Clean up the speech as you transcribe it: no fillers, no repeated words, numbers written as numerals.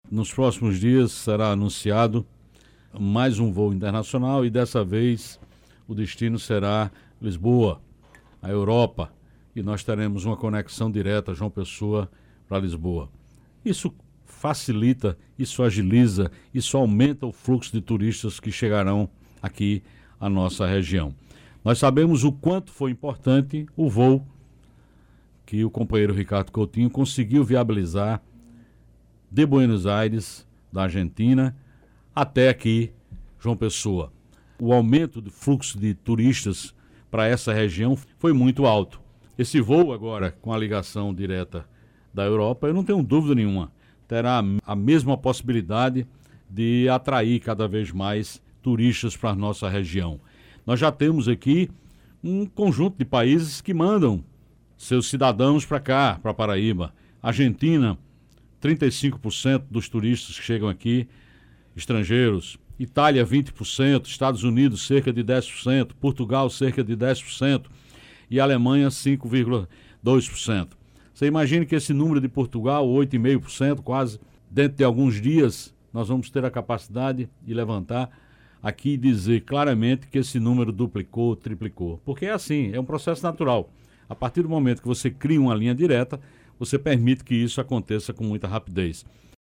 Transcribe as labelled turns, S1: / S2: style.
S1: Nos próximos dias será anunciado mais um voo internacional e dessa vez o destino será Lisboa, a Europa, e nós teremos uma conexão direta João Pessoa para Lisboa. Isso facilita, isso agiliza, isso aumenta o fluxo de turistas que chegarão aqui à nossa região. Nós sabemos o quanto foi importante o voo que o companheiro Ricardo Coutinho conseguiu viabilizar de Buenos Aires, da Argentina, até aqui, João Pessoa. O aumento do fluxo de turistas para essa região foi muito alto. Esse voo agora, com a ligação direta da Europa, eu não tenho dúvida nenhuma, terá a mesma possibilidade de atrair cada vez mais turistas para a nossa região. Nós já temos aqui um conjunto de países que mandam seus cidadãos para cá, para Paraíba. Argentina, 35% dos turistas que chegam aqui, estrangeiros. Itália, 20%, Estados Unidos, cerca de 10%, Portugal, cerca de 10% e Alemanha, 5,2%. Você imagina que esse número de Portugal, 8,5%, quase, dentro de alguns dias, nós vamos ter a capacidade de levantar aqui e dizer claramente que esse número duplicou, triplicou. Porque é assim, é um processo natural. A partir do momento que você cria uma linha direta, você permite que isso aconteça com muita rapidez.